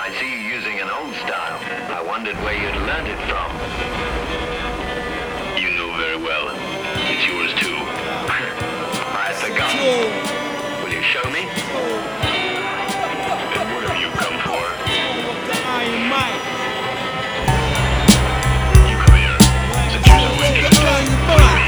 I see you using an old style. I wondered where you'd learned it from. You know very well. It's yours too. I had forgotten. Will you show me? And what have you come for? Iron Mike. You come here. Since you're so interested.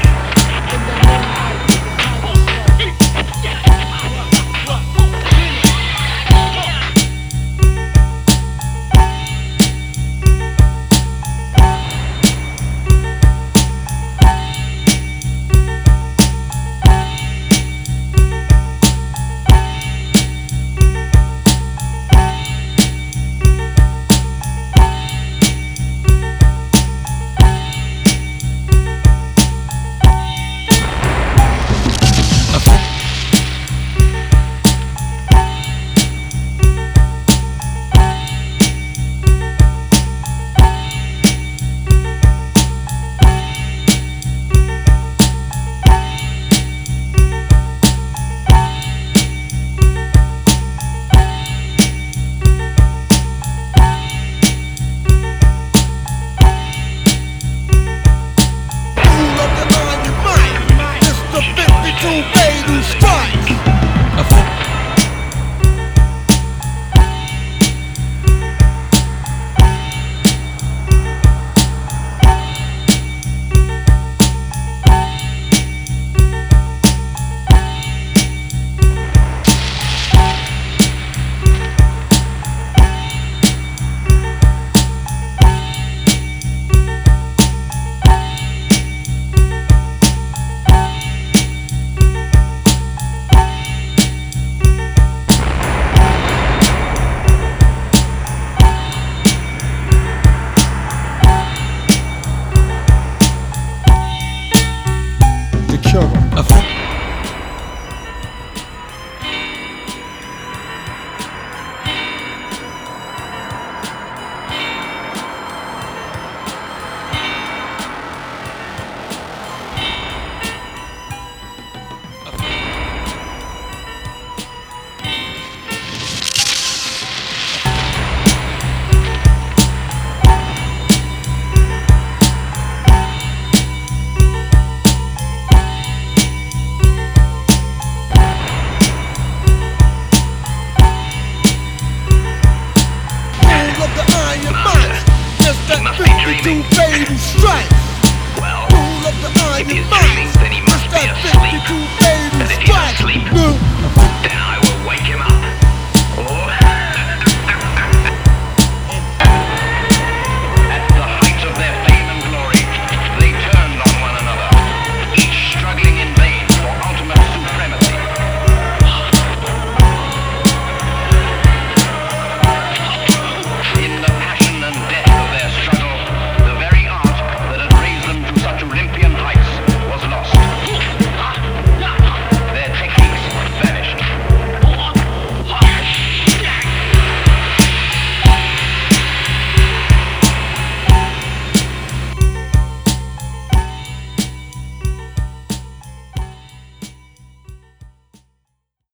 Well, if he's dreaming, then he must be asleep. And if he's asleep,